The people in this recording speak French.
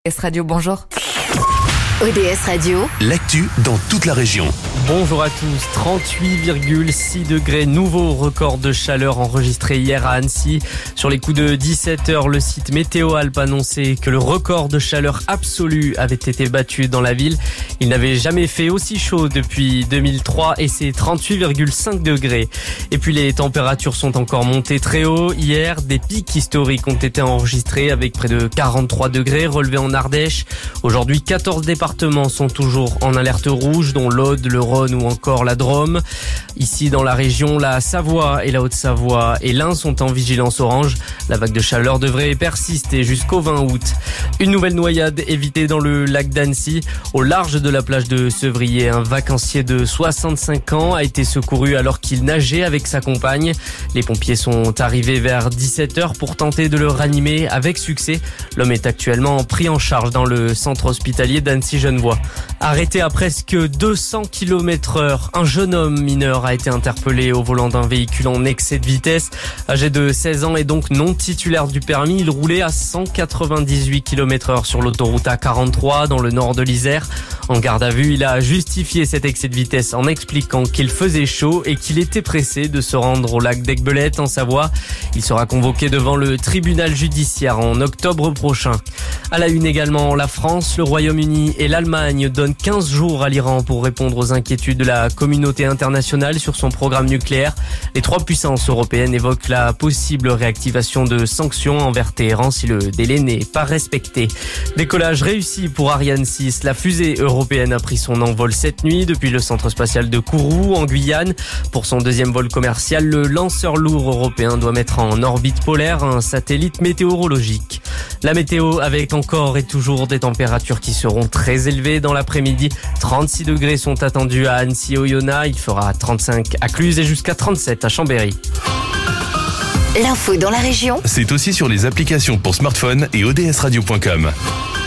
ODS Radio, bonjour. ODS Radio, l'actu dans toute la région. Bonjour à tous, 38,6 degrés, nouveau record de chaleur enregistré hier à Annecy. Sur les coups de 17h, le site Météo Alpes annonçait que le record de chaleur absolue avait été battu dans la ville. Il n'avait jamais fait aussi chaud depuis 2003 et c'est 38,5 degrés. Et puis les températures sont encore montées très haut. Hier, des pics historiques ont été enregistrés avec près de 43 degrés relevés en Ardèche. Aujourd'hui, 14 départements sont toujours en alerte rouge, dont l'Aude, le Rhône ou encore la Drôme. Ici, dans la région, la Savoie et la Haute-Savoie et l'Ain sont en vigilance orange. La vague de chaleur devrait persister jusqu'au 20 août. Une nouvelle noyade évitée dans le lac d'Annecy. Au large de la plage de Sevrier, un vacancier de 65 ans a été secouru alors qu'il nageait avec sa compagne. Les pompiers sont arrivés vers 17h pour tenter de le ranimer avec succès. L'homme est actuellement pris en charge dans le centre hospitalier d'Annecy-Genevois. Arrêté à presque 200 km/h, un jeune homme mineur a été interpellé au volant d'un véhicule en excès de vitesse. Âgé de 16 ans et donc non titulaire du permis, il roulait à 198 km/h sur l'autoroute A43 dans le nord de l'Isère. En garde à vue, il a justifié cet excès de vitesse en expliquant qu'il faisait chaud et qu'il était pressé de se rendre au lac d'Aiguebelette en Savoie. Il sera convoqué devant le tribunal judiciaire en octobre prochain. À la une également, la France, le Royaume-Uni et l'Allemagne donnent 15 jours à l'Iran pour répondre aux inquiétudes de la communauté internationale sur son programme nucléaire. Les trois puissances européennes évoquent la possible réactivation de sanctions envers Téhéran si le délai n'est pas respecté. Décollage réussi pour Ariane 6. La fusée européenne a pris son envol cette nuit depuis le centre spatial de Kourou en Guyane. Pour son deuxième vol commercial, le lanceur lourd européen doit mettre en orbite polaire un satellite météorologique. La météo avec encore et toujours des températures qui seront très élevées dans l'après-midi. 36 degrés sont attendus à Annecy-Oyonnax. Il fera 35 à Cluses et jusqu'à 37 à Chambéry. l'info dans la région, C'est aussi sur les applications pour smartphone et odsradio.com.